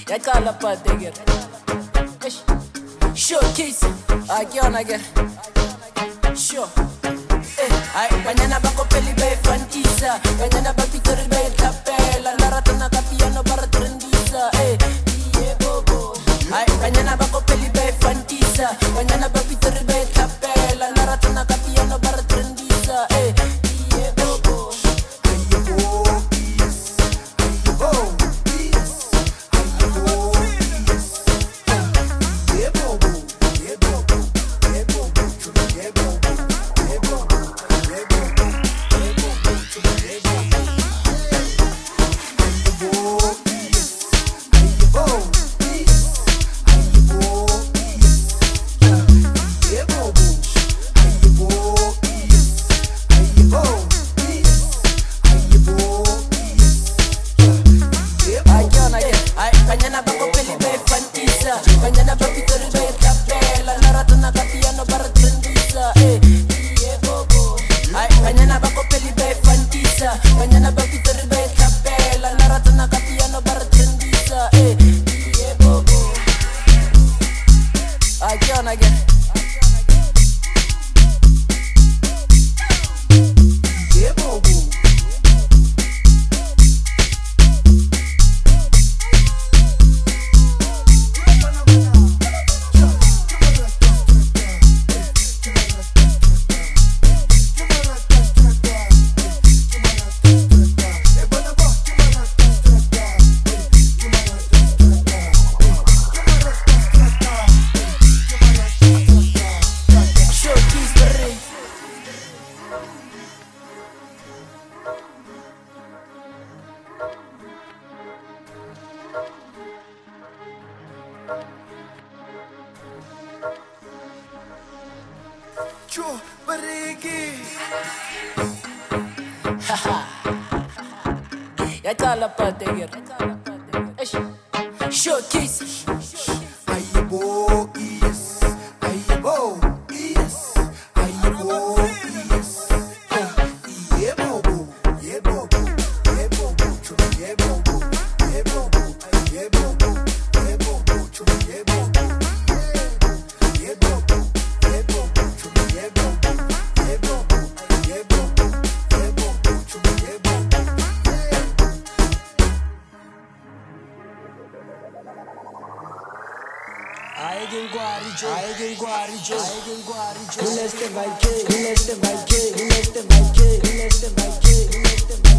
yaqala phatheke showcase akuyona ke sure ay banyana bakopeli bayifantisa banyana bapitori bayitlapela naratana ka piano ba re trendisa yebo ay banyana bakopeli bayifantisa banyana bapitori bayitlapela naratana ka piano ba re trendisa yebo banyana bakopeli bayifantisa banyana bapitori bayitlapela naratana ka piano ba re trendisa yebo ay banyana bakopeli bayifantisa banyana bapitori bayitlapela naratana ka piano ba re trendisa yebo akuyona ke yaqala phatheke showcase ayebo yes ayebo yes ayebo yes yebo yebo yebo chulo yebo yebo yebo yebo chulo yebo yebo yebo chulo yebo yebo yebo yebo chulo yebo I can go,